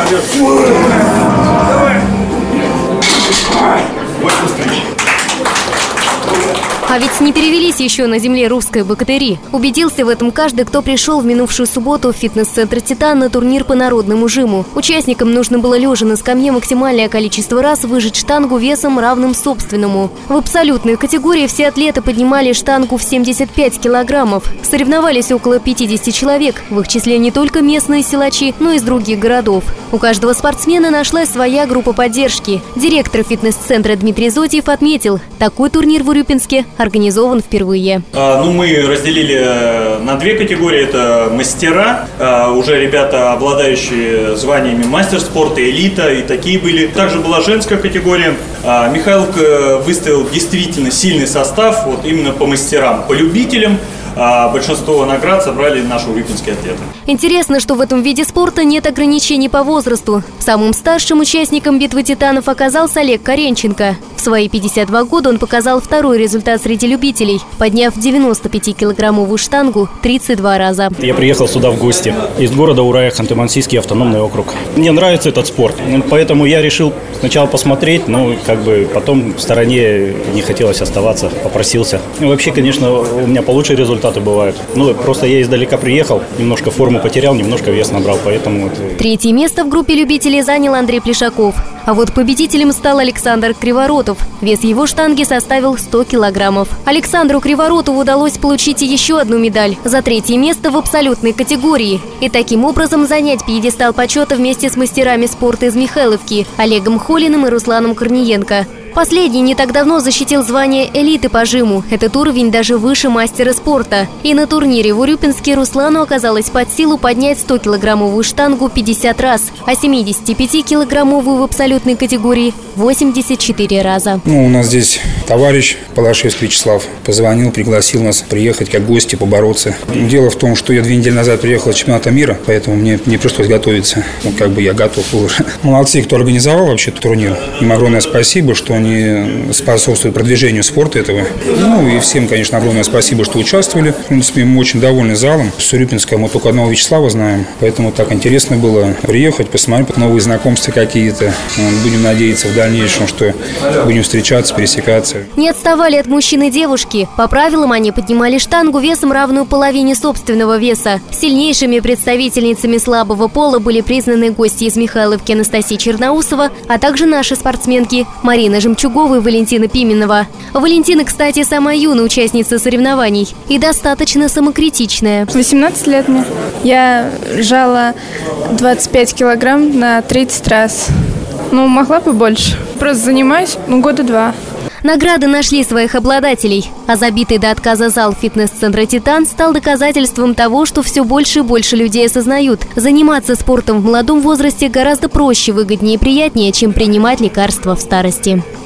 А ведь не перевелись еще на земле русской богатыри. Убедился в этом каждый, кто пришел в минувшую субботу в фитнес-центр «Титан» на турнир по народному жиму. Участникам нужно было лежа на скамье максимальное количество раз выжать штангу весом, равным собственному. В абсолютной категории все атлеты поднимали штангу в 75 килограммов. Соревновались около 50 человек. В их числе не только местные силачи, но и из других городов. У каждого спортсмена нашлась своя группа поддержки. Директор фитнес-центра Дмитрий Зотьев отметил, такой турнир в Урюпинске организован впервые. Мы разделили на две категории. Это мастера, уже ребята, обладающие званиями мастер спорта, элита, и такие были. Также была женская категория. Михайловка выставил действительно сильный состав, вот именно по мастерам, по любителям. Большинство наград собрали наши урюпинские атлеты. Интересно, что в этом виде спорта нет ограничений по возрасту. Самым старшим участником битвы титанов оказался Олег Каренченко. В свои 52 года он показал второй результат среди любителей, подняв 95-килограммовую штангу 32 раза. Я приехал сюда в гости из города Урая, Ханты-Мансийский автономный округ. Мне нравится этот спорт, поэтому я решил сначала посмотреть, но потом в стороне не хотелось оставаться, попросился. Вообще, конечно, у меня получше результаты бывают. Просто я издалека приехал, немножко форму потерял, немножко вес набрал, поэтому... Третье место в группе любителей занял Андрей Плешаков. А вот победителем стал Александр Криворотов. Вес его штанги составил 100 килограммов. Александру Криворотову удалось получить еще одну медаль за третье место в абсолютной категории. И таким образом занять пьедестал почета вместе с мастерами спорта из Михайловки Олегом Холиным и Русланом Корниенко. Последний не так давно защитил звание элиты по жиму. Этот уровень даже выше мастера спорта. И на турнире в Урюпинске Руслану оказалось под силу поднять 100-килограммовую штангу 50 раз, а 75-килограммовую в абсолютной категории 84 раза. У нас здесь товарищ Палашевский Вячеслав позвонил, пригласил нас приехать как гости, побороться. Дело в том, что я 2 недели назад приехал с чемпионата мира, поэтому мне не пришлось готовиться. Я готов уже. Молодцы, кто организовал вообще этот турнир. Им огромное спасибо, что они способствуют продвижению спорта этого. И всем, конечно, огромное спасибо, что участвовали. В принципе, мы очень довольны залом. С Урюпинска мы только одного Вячеслава знаем, поэтому так интересно было приехать, посмотреть новые знакомства какие-то. Будем надеяться в дальнейшем, что будем встречаться, пересекаться. Не отставали от мужчин и девушки. По правилам они поднимали штангу весом, равную половине собственного веса. Сильнейшими представительницами слабого пола были признаны гости из Михайловки Анастасия Черноусова, а также наши спортсменки Марина Жемчугова и Валентина Пименова. Валентина, кстати, самая юная участница соревнований и достаточно самокритичная. 18 лет мне. Я жала 25 килограмм на 30 раз. Могла бы больше. Просто занимаюсь года 2. Награды нашли своих обладателей, а забитый до отказа зал фитнес-центра «Титан» стал доказательством того, что все больше и больше людей осознают. Заниматься спортом в молодом возрасте гораздо проще, выгоднее и приятнее, чем принимать лекарства в старости.